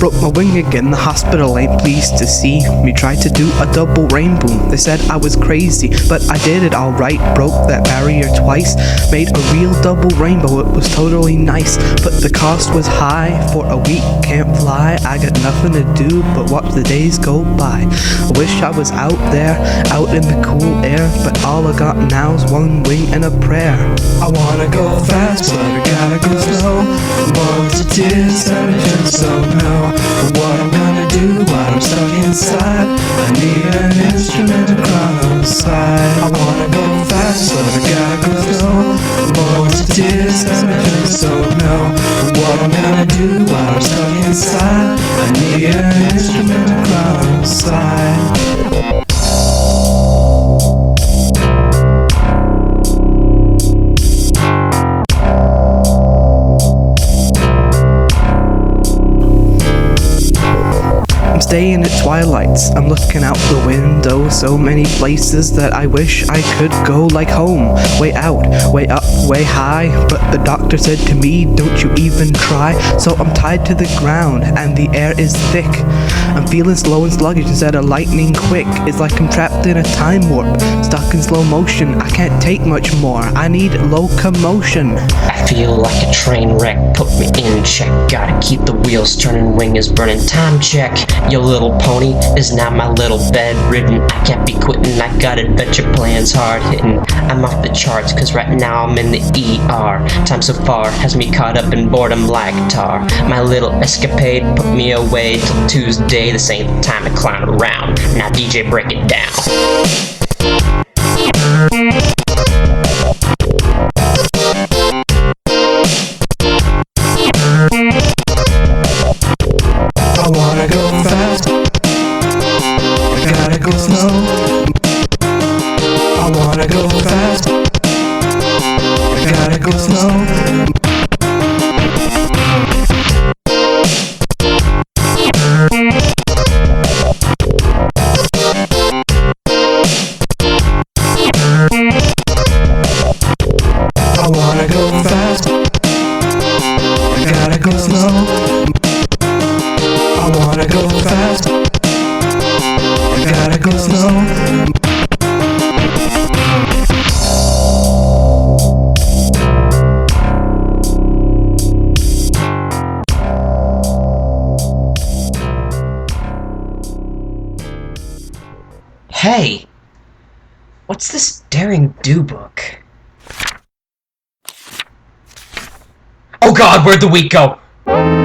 broke my wing again, the hospital ain't pleased to see me try to do a double rainbow. They said I was crazy, but I did it alright. Broke that barrier twice, made a real double rainbow, it was totally nice. But the cost was high, for a week can't fly. I got nothing to do but watch the days go by. I wish I was out there, out in the cool air, but all I got now's one wing and a prayer. I wanna go fast, but I gotta go slow. Bullets of tears and I just don't know what I'm gonna do while I'm stuck inside. I need an instrument to cry on the side. I wanna go fast, but I gotta go slow. Bullets of tears and I just don't know what I'm gonna do while I'm stuck inside. I need an instrument to cry on the side. Staying at twilights, I'm looking out the window, so many places that I wish I could go, like home, way out, way up, way high. But the doctor said to me, don't you even try. So I'm tied to the ground and the air is thick. I'm feeling slow and sluggish instead of lightning quick. It's like I'm trapped in a time warp, stuck in slow motion. I can't take much more, I need locomotion. I feel like a train wreck, put me in check. Gotta keep the wheels turning, wing is burning, time check. Your little pony is now my little bedridden. I can't be quitting, I got adventure plans hard hitting. I'm off the charts cause right now I'm in the ER. Time so far has me caught up in boredom like tar. My little escapade put me away till Tuesday. This ain't the time to clown around. Now DJ, break it down. I wanna go fast, I gotta go slow. I wanna go fast, I gotta go slow. I wanna go fast, I gotta go slow. I wanna go fast, I gotta go slow. Hey, what's this Daring Do book? Oh God, where'd the week go?